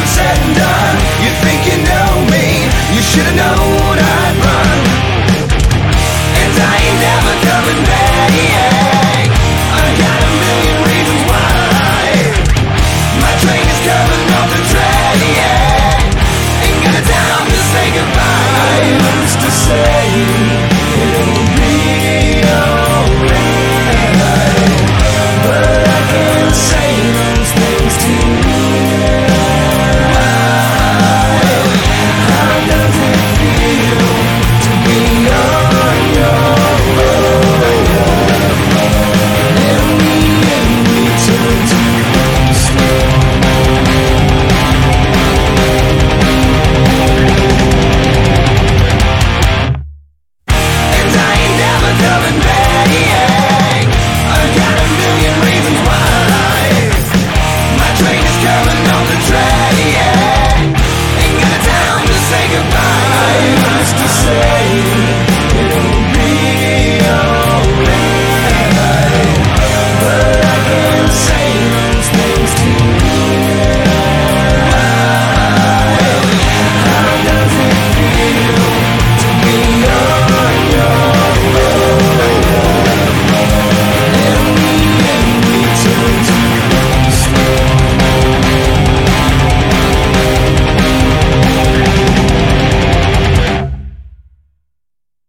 said and done, you think you know me, you should've known I'd run. And I ain't never coming back. I got a million reasons why. My train is coming off the track. Ain't got time to say goodbye. I used to say it'll be alright, but I can't say those things to you. How does it feel to be on your own? And me return to slow. And I ain't never coming back. I got a million reasons why. My train is coming on the track. Ain't got time to say goodbye. I used to say